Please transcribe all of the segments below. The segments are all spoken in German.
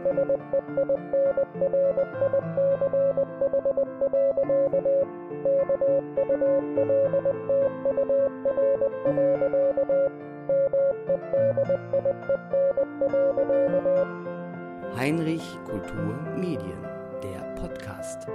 Heinrich Kultur Medien, der Podcast.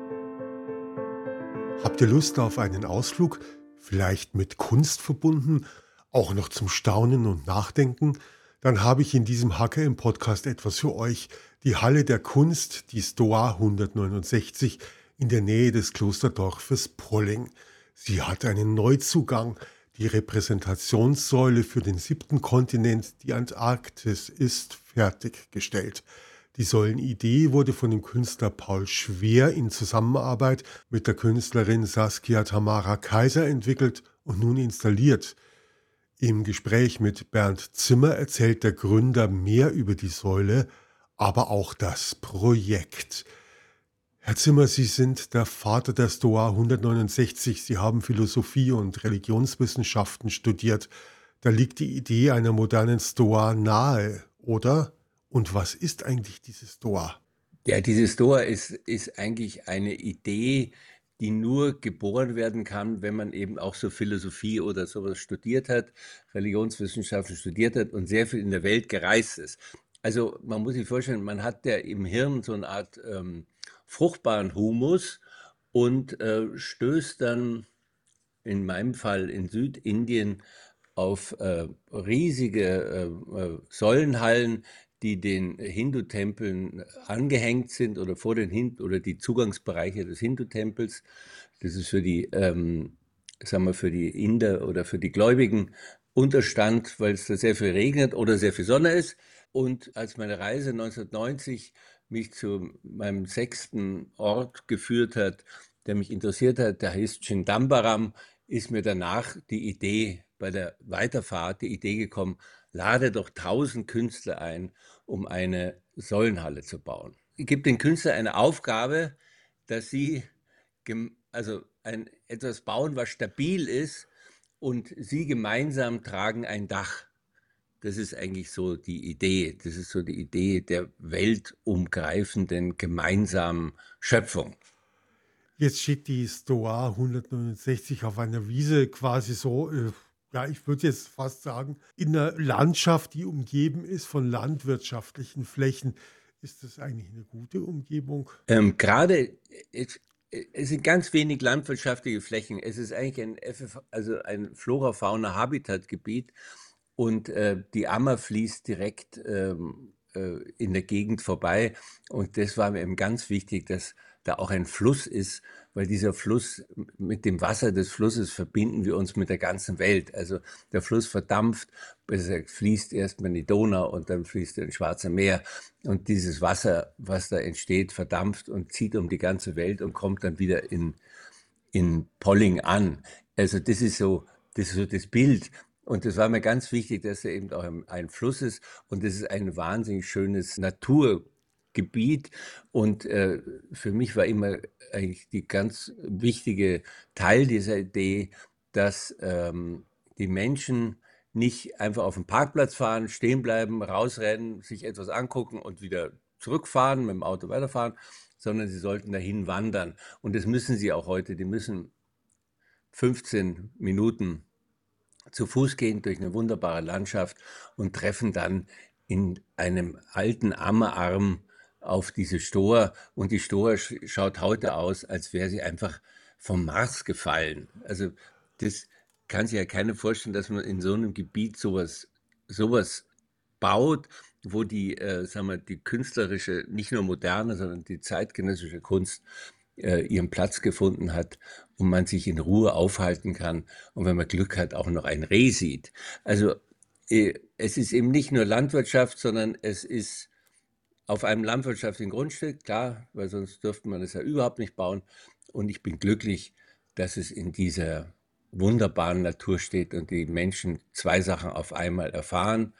Habt ihr Lust auf einen Ausflug, vielleicht mit Kunst verbunden, auch noch zum Staunen und Nachdenken? Dann habe ich in diesem HKM-Podcast etwas für euch. Die Halle der Kunst, die Stoa 169 in der Nähe des Klosterdorfes Polling. Sie hat einen Neuzugang. Die Repräsentationssäule für den 7. Kontinent, die Antarktis, ist fertiggestellt. Die Säulenidee wurde von dem Künstler Paul Schwer in Zusammenarbeit mit der Künstlerin Saskia Tamara Kaiser entwickelt und nun installiert. Im Gespräch mit Bernd Zimmer erzählt der Gründer mehr über die Säule, aber auch das Projekt. Herr Zimmer, Sie sind der Vater der Stoa 169. Sie haben Philosophie und Religionswissenschaften studiert. Da liegt die Idee einer modernen Stoa nahe, oder? Und was ist eigentlich diese Stoa? Ja, diese Stoa ist eigentlich eine Idee, die nur geboren werden kann, wenn man eben auch so Philosophie oder sowas studiert hat, Religionswissenschaften studiert hat und sehr viel in der Welt gereist ist. Also man muss sich vorstellen, man hat ja im Hirn so eine Art fruchtbaren Humus und stößt dann in meinem Fall in Südindien auf riesige Säulenhallen, die den Hindu-Tempeln angehängt sind oder vor den oder die Zugangsbereiche des Hindu-Tempels. Das ist für die, sagen wir, für die Inder oder für die Gläubigen Unterstand, weil es da sehr viel regnet oder sehr viel Sonne ist. Und als meine Reise 1990 mich zu meinem 6. Ort geführt hat, der mich interessiert hat, der heißt Chindambaram, ist mir danach die Idee, bei der Weiterfahrt die Idee gekommen, lade doch 1000 Künstler ein, um eine Säulenhalle zu bauen. Ich gebe den Künstlern eine Aufgabe, dass sie etwas bauen, was stabil ist, und sie gemeinsam tragen ein Dach. Das ist eigentlich so die Idee. Das ist so die Idee der weltumgreifenden gemeinsamen Schöpfung. Jetzt steht die Stoa 169 auf einer Wiese quasi so, ich würde jetzt fast sagen, in einer Landschaft, die umgeben ist von landwirtschaftlichen Flächen. Ist das eigentlich eine gute Umgebung? Es sind ganz wenig landwirtschaftliche Flächen. Es ist eigentlich ein Flora-Fauna-Habitat-Gebiet. Und die Ammer fließt direkt in der Gegend vorbei. Und das war mir eben ganz wichtig, dass da auch ein Fluss ist, weil dieser Fluss, mit dem Wasser des Flusses verbinden wir uns mit der ganzen Welt. Also der Fluss verdampft, fließt erstmal in die Donau und dann fließt er ins Schwarze Meer. Und dieses Wasser, was da entsteht, verdampft und zieht um die ganze Welt und kommt dann wieder in Polling an. Also das ist so das Bild. Und das war mir ganz wichtig, dass er eben auch ein Fluss ist. Und das ist ein wahnsinnig schönes Naturgebiet. Und für mich war immer eigentlich die ganz wichtige Teil dieser Idee, dass die Menschen nicht einfach auf den Parkplatz fahren, stehen bleiben, rausrennen, sich etwas angucken und wieder zurückfahren, mit dem Auto weiterfahren, sondern sie sollten dahin wandern. Und das müssen sie auch heute. Die müssen 15 Minuten zu Fuß gehen durch eine wunderbare Landschaft und treffen dann in einem alten Ammerarm auf diese Stoa. Und die Stoa schaut heute aus, als wäre sie einfach vom Mars gefallen. Also das kann sich ja keiner vorstellen, dass man in so einem Gebiet sowas baut, wo die künstlerische, nicht nur moderne, sondern die zeitgenössische Kunst ihren Platz gefunden hat und man sich in Ruhe aufhalten kann und wenn man Glück hat, auch noch ein Reh sieht. Also es ist eben nicht nur Landwirtschaft, sondern es ist auf einem landwirtschaftlichen Grundstück, klar, weil sonst dürfte man es ja überhaupt nicht bauen. Und ich bin glücklich, dass es in dieser wunderbaren Natur steht und die Menschen 2 Sachen auf einmal erfahren.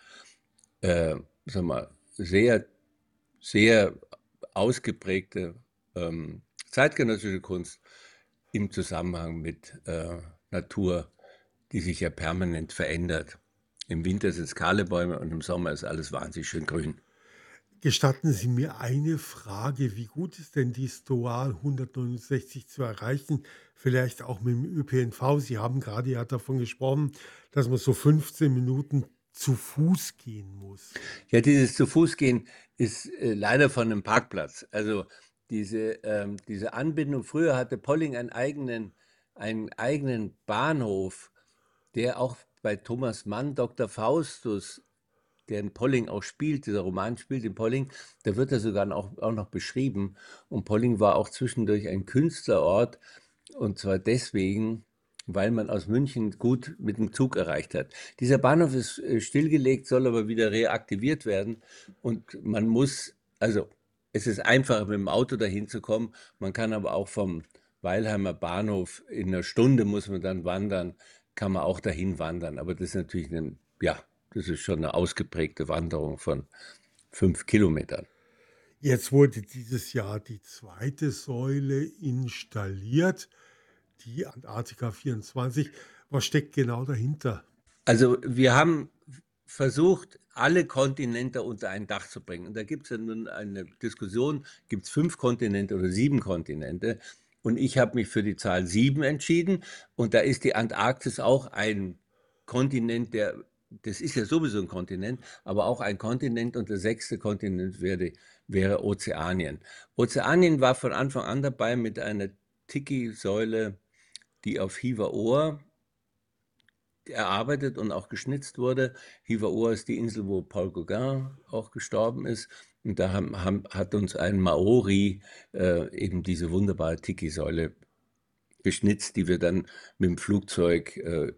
Sehr, sehr ausgeprägte zeitgenössische Kunst im Zusammenhang mit Natur, die sich ja permanent verändert. Im Winter sind es kahle Bäume und im Sommer ist alles wahnsinnig schön grün. Gestatten Sie mir eine Frage. Wie gut ist denn die Stoa 169 zu erreichen? Vielleicht auch mit dem ÖPNV. Sie haben gerade ja davon gesprochen, dass man so 15 Minuten zu Fuß gehen muss. Ja, dieses zu Fuß gehen ist leider von einem Parkplatz. Also diese Anbindung, früher hatte Polling einen eigenen Bahnhof, der auch bei Thomas Mann, Dr. Faustus, der in Polling auch spielt, dieser Roman spielt in Polling, da wird er sogar auch noch beschrieben. Und Polling war auch zwischendurch ein Künstlerort, und zwar deswegen, weil man aus München gut mit dem Zug erreicht hat. Dieser Bahnhof ist stillgelegt, soll aber wieder reaktiviert werden. Und man muss, also es ist einfacher mit dem Auto dahin zu kommen. Man kann aber auch vom Weilheimer Bahnhof in einer Stunde muss man dann wandern, kann man auch dahin wandern. Aber das ist natürlich ja, das ist schon eine ausgeprägte Wanderung von 5 Kilometern. Jetzt wurde dieses Jahr die zweite Säule installiert, die Antarktika 24. Was steckt genau dahinter? Also wir haben versucht, alle Kontinente unter ein Dach zu bringen. Und da gibt es ja nun eine Diskussion, gibt es 5 Kontinente oder 7 Kontinente? Und ich habe mich für die Zahl 7 entschieden. Und da ist die Antarktis auch ein Kontinent, das ist ja sowieso ein Kontinent, aber auch ein Kontinent. Und der 6. Kontinent wäre Ozeanien. Ozeanien war von Anfang an dabei mit einer Tiki-Säule, die auf Hiva-Oa erarbeitet und auch geschnitzt wurde. Hiva-Oa ist die Insel, wo Paul Gauguin auch gestorben ist. Und da hat uns ein Maori eben diese wunderbare Tiki-Säule geschnitzt, die wir dann mit dem Flugzeug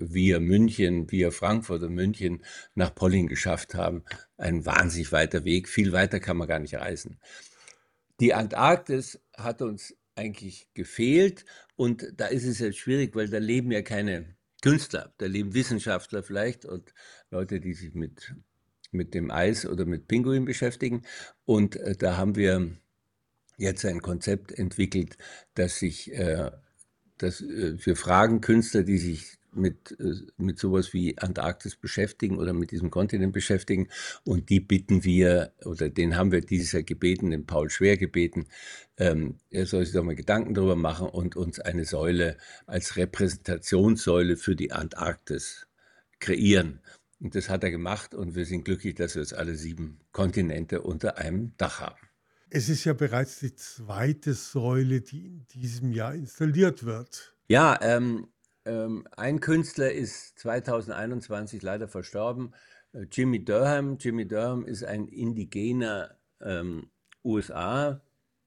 via Frankfurt und München nach Polling geschafft haben. Ein wahnsinnig weiter Weg. Viel weiter kann man gar nicht reisen. Die Antarktis hat uns eigentlich gefehlt, und da ist es jetzt schwierig, weil da leben ja keine Künstler, da leben Wissenschaftler vielleicht und Leute, die sich mit dem Eis oder mit Pinguinen beschäftigen. Und da haben wir jetzt ein Konzept entwickelt, wir fragen Künstler, die sich mit sowas wie Antarktis beschäftigen oder mit diesem Kontinent beschäftigen, und die bitten wir, oder den haben wir dieses Jahr gebeten, den Paul Schwer gebeten, er soll sich doch mal Gedanken darüber machen und uns eine Säule als Repräsentationssäule für die Antarktis kreieren. Und das hat er gemacht, und wir sind glücklich, dass wir jetzt alle 7 Kontinente unter einem Dach haben. Es ist ja bereits die zweite Säule, die in diesem Jahr installiert wird. Ja, ein Künstler ist 2021 leider verstorben, Jimmy Durham. Jimmy Durham ist ein indigener USA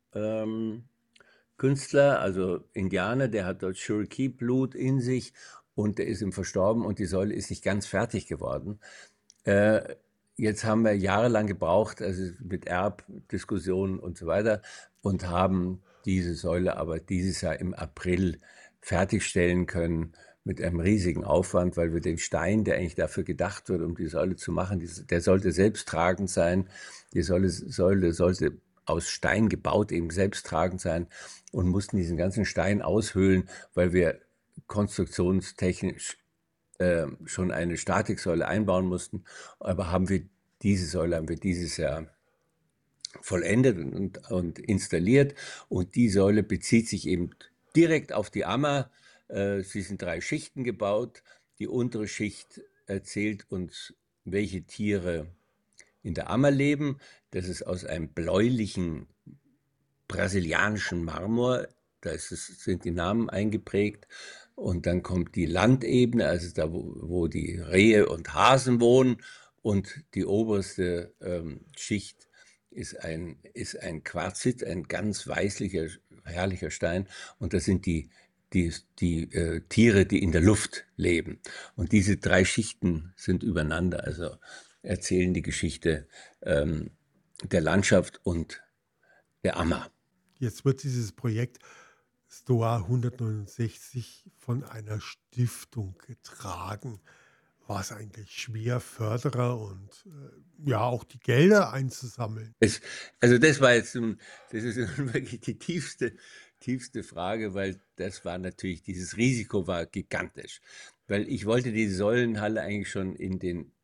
Künstler, also Indianer, der hat dort Cherokee-Blut in sich, und der ist ihm verstorben, und die Säule ist nicht ganz fertig geworden. Jetzt haben wir jahrelang gebraucht, also mit Erbdiskussionen und so weiter, und haben diese Säule aber dieses Jahr im April fertigstellen können mit einem riesigen Aufwand, weil wir den Stein, der eigentlich dafür gedacht wird, um die Säule zu machen, der sollte selbsttragend sein. Die Säule sollte aus Stein gebaut, eben selbsttragend sein, und mussten diesen ganzen Stein aushöhlen, weil wir konstruktionstechnisch schon eine Statiksäule einbauen mussten. Aber diese Säule haben wir dieses Jahr vollendet und installiert. Und die Säule bezieht sich eben direkt auf die Ammer. Sie sind 3 Schichten gebaut. Die untere Schicht erzählt uns, welche Tiere in der Ammer leben. Das ist aus einem bläulichen brasilianischen Marmor. Sind die Namen eingeprägt. Und dann kommt die Landebene, also da, wo die Rehe und Hasen wohnen. Und die oberste Schicht ist ein Quarzit, ein ganz weißlicher, herrlicher Stein. Und das sind die Tiere, die in der Luft leben. Und diese 3 Schichten sind übereinander, also erzählen die Geschichte der Landschaft und der Ammer. Jetzt wird dieses Projekt Stoa 169 von einer Stiftung getragen. War es eigentlich schwer, Förderer und ja auch die Gelder einzusammeln? Also das ist nun wirklich die tiefste Frage, weil dieses Risiko war gigantisch. Weil ich wollte die Säulenhalle eigentlich schon in den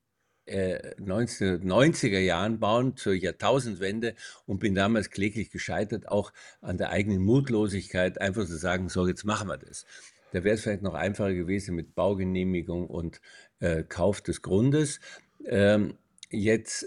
1990er Jahren bauen, zur Jahrtausendwende, und bin damals kläglich gescheitert, auch an der eigenen Mutlosigkeit, einfach zu sagen, so, jetzt machen wir das. Da wäre es vielleicht noch einfacher gewesen mit Baugenehmigung und Kauf des Grundes. Jetzt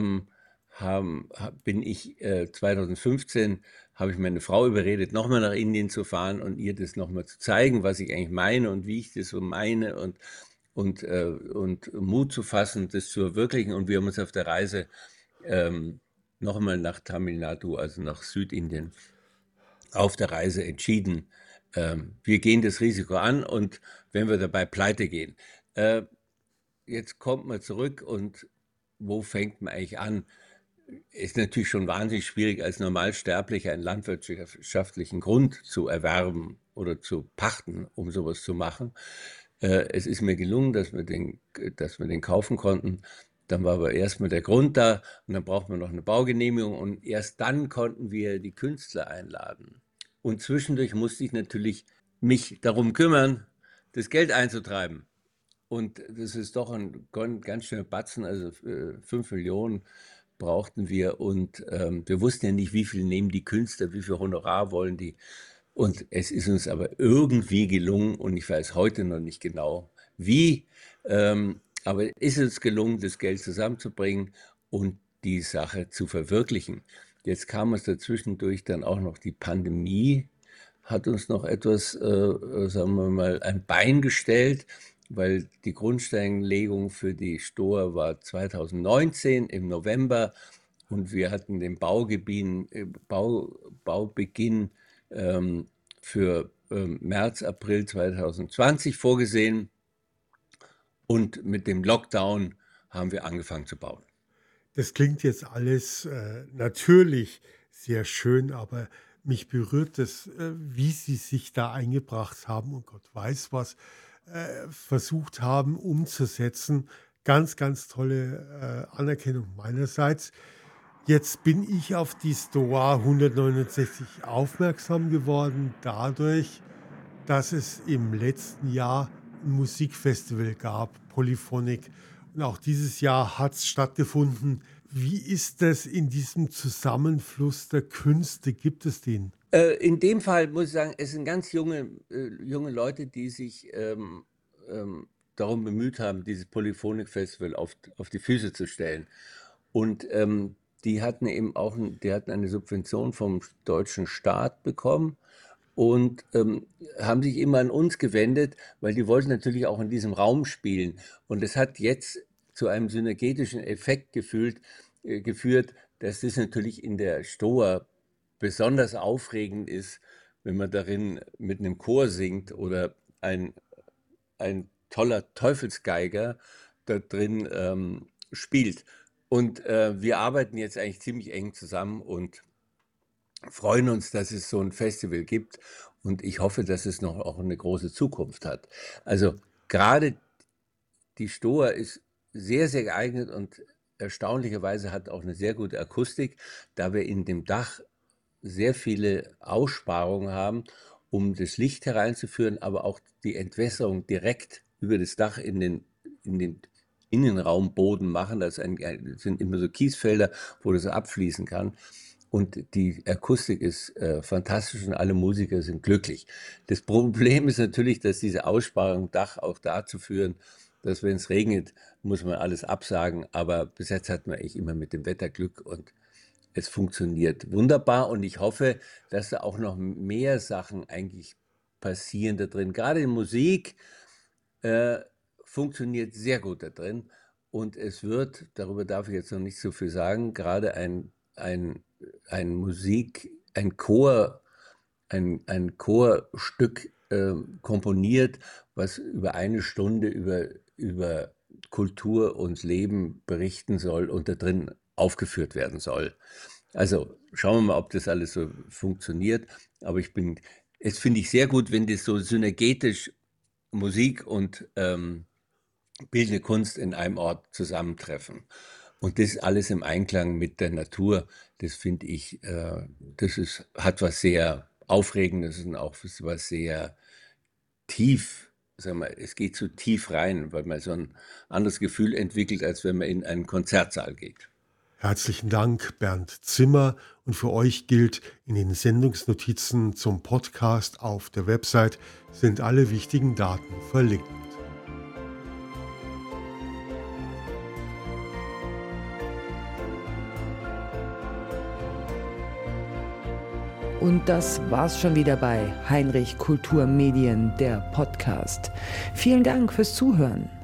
bin ich 2015, habe ich meine Frau überredet, nochmal nach Indien zu fahren und ihr das nochmal zu zeigen, was ich eigentlich meine und wie ich das so meine, und Mut zu fassen, das zu verwirklichen. Und wir haben uns auf der Reise nochmal nach Tamil Nadu, also nach Südindien, auf der Reise entschieden, wir gehen das Risiko an, und wenn wir dabei pleite gehen. Jetzt kommt man zurück, und wo fängt man eigentlich an? Ist natürlich schon wahnsinnig schwierig, als Normalsterblicher einen landwirtschaftlichen Grund zu erwerben oder zu pachten, um sowas zu machen. Es ist mir gelungen, dass wir den kaufen konnten. Dann war aber erstmal der Grund da, und dann braucht man noch eine Baugenehmigung, und erst dann konnten wir die Künstler einladen. Und zwischendurch musste ich natürlich mich darum kümmern, das Geld einzutreiben. Und das ist doch ein ganz schöner Batzen, also 5 Millionen brauchten wir, und wir wussten ja nicht, wie viel nehmen die Künstler, wie viel Honorar wollen die. Und es ist uns aber irgendwie gelungen, und ich weiß heute noch nicht genau wie, aber ist es gelungen, das Geld zusammenzubringen und die Sache zu verwirklichen. Jetzt kam es dazwischendurch dann auch noch die Pandemie, hat uns noch etwas, sagen wir mal, ein Bein gestellt, weil die Grundsteinlegung für die Stoa war 2019 im November, und wir hatten den Baubeginn für März, April 2020 vorgesehen, und mit dem Lockdown haben wir angefangen zu bauen. Das klingt jetzt alles natürlich sehr schön, aber mich berührt es, wie Sie sich da eingebracht haben und Gott weiß was, versucht haben umzusetzen. Ganz, ganz tolle Anerkennung meinerseits. Jetzt bin ich auf die Stoa 169 aufmerksam geworden, dadurch, dass es im letzten Jahr ein Musikfestival gab, Polyphonic. Und auch dieses Jahr hat es stattgefunden. Wie ist das in diesem Zusammenfluss der Künste? Gibt es den? In dem Fall muss ich sagen, es sind ganz junge Leute, die sich darum bemüht haben, dieses Polyphonic Festival auf die Füße zu stellen. Und die hatten eben auch eine Subvention vom deutschen Staat bekommen und haben sich immer an uns gewendet, weil die wollten natürlich auch in diesem Raum spielen. Und es hat jetzt zu einem synergetischen Effekt geführt, dass das natürlich in der Stoa besonders aufregend ist, wenn man darin mit einem Chor singt oder ein toller Teufelsgeiger da drin spielt. Und wir arbeiten jetzt eigentlich ziemlich eng zusammen und freuen uns, dass es so ein Festival gibt. Und ich hoffe, dass es noch auch eine große Zukunft hat. Also gerade die Stoa ist sehr, sehr geeignet und erstaunlicherweise hat auch eine sehr gute Akustik, da wir in dem Dach sehr viele Aussparungen haben, um das Licht hereinzuführen, aber auch die Entwässerung direkt über das Dach in den Innenraumboden machen. Das sind immer so Kiesfelder, wo das abfließen kann. Und die Akustik ist fantastisch, und alle Musiker sind glücklich. Das Problem ist natürlich, dass diese Aussparungen im Dach auch dazu führen, dass, wenn es regnet, muss man alles absagen. Aber bis jetzt hat man eigentlich immer mit dem Wetter Glück, und es funktioniert wunderbar, und ich hoffe, dass da auch noch mehr Sachen eigentlich passieren da drin. Gerade in Musik funktioniert sehr gut da drin, und es wird, darüber darf ich jetzt noch nicht so viel sagen, gerade ein Chorstück komponiert, was über eine Stunde über Kultur und Leben berichten soll und da drin aufgeführt werden soll. Also schauen wir mal, ob das alles so funktioniert. Aber es finde ich sehr gut, wenn das so synergetisch Musik und bildende Kunst in einem Ort zusammentreffen. Und das alles im Einklang mit der Natur, das finde ich, hat was sehr Aufregendes und auch was sehr tief sagen wir, es geht zu tief rein, weil man so ein anderes Gefühl entwickelt, als wenn man in einen Konzertsaal geht. Herzlichen Dank, Bernd Zimmer. Und für euch gilt, in den Sendungsnotizen zum Podcast auf der Website sind alle wichtigen Daten verlinkt. Und das war's schon wieder bei Heinrich Kultur Medien, der Podcast. Vielen Dank fürs Zuhören.